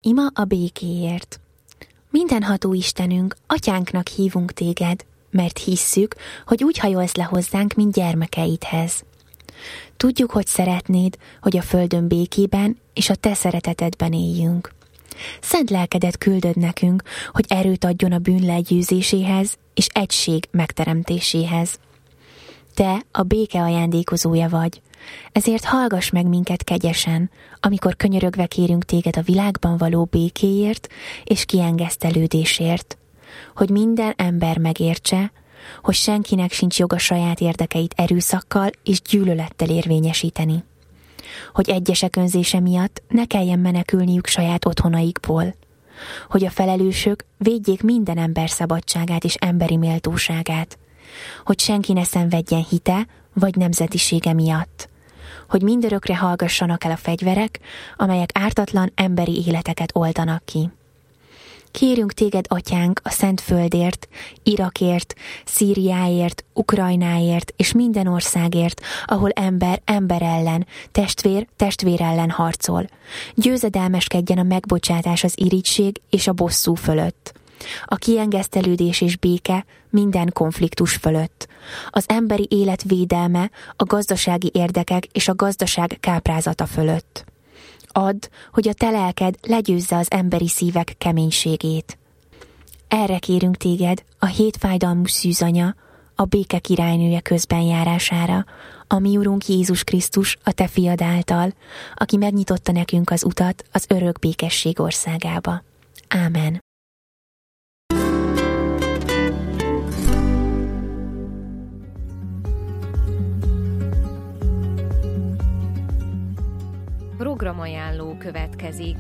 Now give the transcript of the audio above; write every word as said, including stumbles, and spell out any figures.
Ima a békéért. Mindenható Istenünk, atyánknak hívunk téged, mert hisszük, hogy úgy hajolsz le hozzánk, mint gyermekeidhez. Tudjuk, hogy szeretnéd, hogy a földön békében és a te szeretetedben éljünk. Szent lelkedet küldöd nekünk, hogy erőt adjon a bűn legyőzéséhez és egység megteremtéséhez. Te a béke ajándékozója vagy, ezért hallgass meg minket kegyesen, amikor könyörögve kérünk téged a világban való békéért és kiengesztelődésért, hogy minden ember megértse, hogy senkinek sincs joga saját érdekeit erőszakkal és gyűlölettel érvényesíteni. Hogy egyesek önzése miatt ne kelljen menekülniük saját otthonaikból. Hogy a felelősök védjék minden ember szabadságát és emberi méltóságát. Hogy senki ne szenvedjen hite vagy nemzetisége miatt. Hogy mindörökre hallgassanak el a fegyverek, amelyek ártatlan emberi életeket oldanak ki. Kérünk téged, atyánk, a szent földért, Irakért, Szíriáért, Ukrajnáért és minden országért, ahol ember ember ellen, testvér testvér ellen harcol. Győzedelmeskedjen a megbocsátás, az irigység és a bosszú fölött. A kiengesztelődés és béke minden konfliktus fölött. Az emberi élet védelme, a gazdasági érdekek és a gazdaság káprázata fölött. Add, hogy a te lelked legyőzze az emberi szívek keménységét. Erre kérünk téged, a hétfájdalmú szűzanya, a béke királynője közbenjárására, a mi Urunk Jézus Krisztus, a te fiad által, aki megnyitotta nekünk az utat az örök békesség országába. Ámen. Programajánló következik.